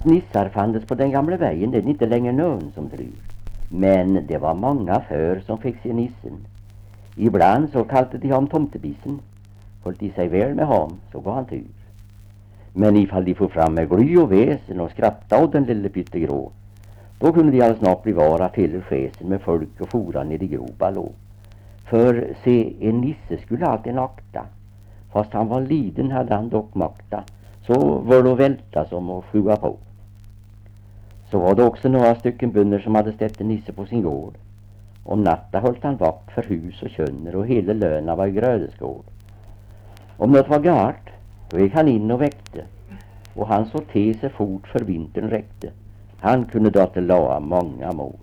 Att nissar fanns på den gamla vägen, det är inte längre någon som tror. Men det var många för som fick se nissen. Ibland så kallade de ham tomtebissen. Höll de sig väl med ham, så gav han tur. Men ifall de får fram med gly och väsen och skratta åt den lille pyttegrå, då kunde de alldeles snart bli vara fyller skäsen med folk och fora ner i gropa lå. För se, en nisse skulle alltid nakta. Fast han var liden hade han dock makta. Så var det välta som att sjua på. Så var det också några stycken bönder som hade ställt en nisse på sin gård. Om natta höll han vakt för hus och könner och hela löna var i grödeskål. Om något var gart, då gick han in och väckte. Och han så te sig fort för vintern räckte. Han kunde dra till la många mål.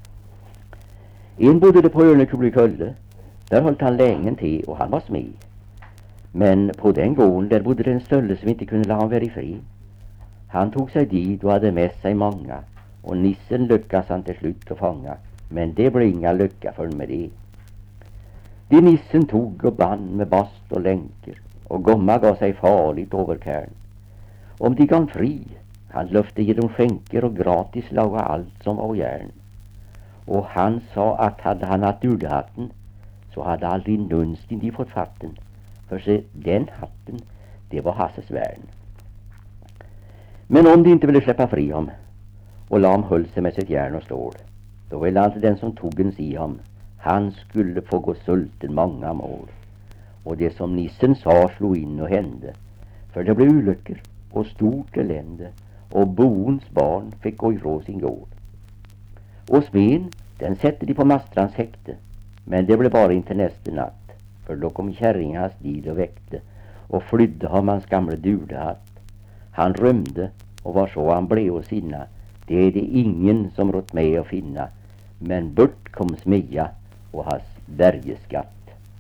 En bodde det på Örnekullekulle. Där höll han längen te och han var smed. Men på den gården där bodde det en stölle som inte kunde la han vara i fred. Han tog sig dit och hade med sig många. Och nissen lyckas han till slut att fånga. Men det blev inga lycka för med det. De nissen tog och band med bast och länker. Och gomma gav sig farligt över kärn. Om de gav fri, han löfte ge dem skänker och gratis laga allt som var järn. Och han sa att hade han haft urdehatten, så hade aldrig någonsin de fått fatten. För se, den hatten, det var Hasses värn. Men om de inte ville släppa fri ham, och lam höll sig med sitt järn och stål, då ville alltid den som tog en si ham, han skulle få gå sulten många mål. Och det som nissen sa slog in och hände, för det blev olyckor och stort elände, och boens barn fick gå ifrån sin gård. Och smen, den sätter de på Mastrans häkte, men det blev bara inte nästa natt, för då kom kärringas dit och väckte, och flydde ham hans gamla durdehatt. Han römde, och var så han blev och sinna, det är det ingen som rått med att finna, men bort kom Smia och hans bergeskatt.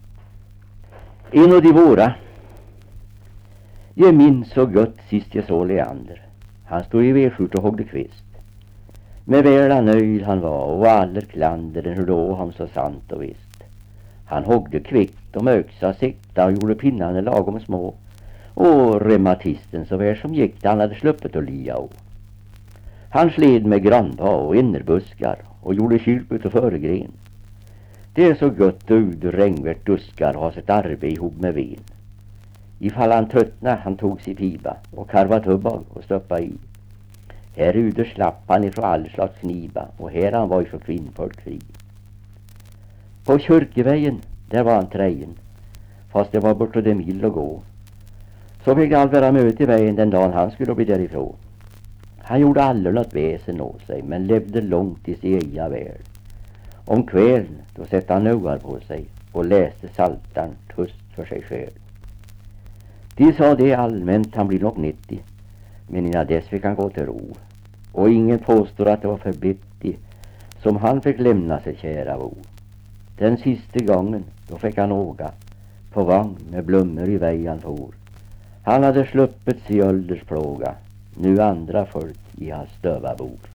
En av de våra, jag minns så gott sist jag såg Leander. Han stod i vedskjort och hoggde kvist. Med väla nöjd han var och aller klander den då han så sant och visst. Han hoggde kvickt och möksa sikta och gjorde pinnarna lagom små. Och reumatisten så väl som gick han hade sluppet att lia och. Han sled med granpa och innerbuskar och gjorde kyrput och föregren. Det är så gott ut regnvärt duskar och ha sitt arbete ihop med ven. Ifall han tröttna han tog sig pipa och karva tubbag och stoppa i. Här ute slapp han ifrån all slags kniva och här han var ifrån kvinnfolk fri. På kyrkevägen, där var han trägen, fast det var bortåt en mil att gå. Så fick all vara möte i vägen den dagen han skulle bli därifrån. Han gjorde aldrig något väsen åt sig, men levde långt i sig egna väl. Om kvällen, då sätter han ögar på sig och läste saltan tyst för sig själv. De sa det allmänt, han blir nog 90, men innan dess fick han gå till ro. Och ingen påstår att det var för bitti som han fick lämna sig kära bo. Den sista gången, då fick han åga på vagn med blommor i vägen for. Han hade sluppit sig åldersplåga, nu andra folk i hans stöva bor.